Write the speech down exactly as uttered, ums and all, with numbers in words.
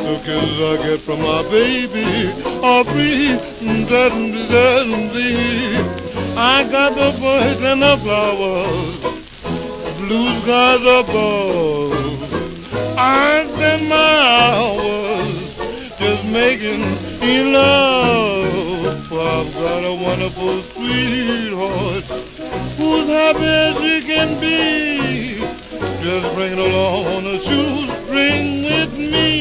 The kisses I get from my baby are free. I got the birds and the flowers, blue skies above. I spend my hours just making love. I've got a wonderful sweetheart who's happy as she can be. Just bring it along on a shoestring with me.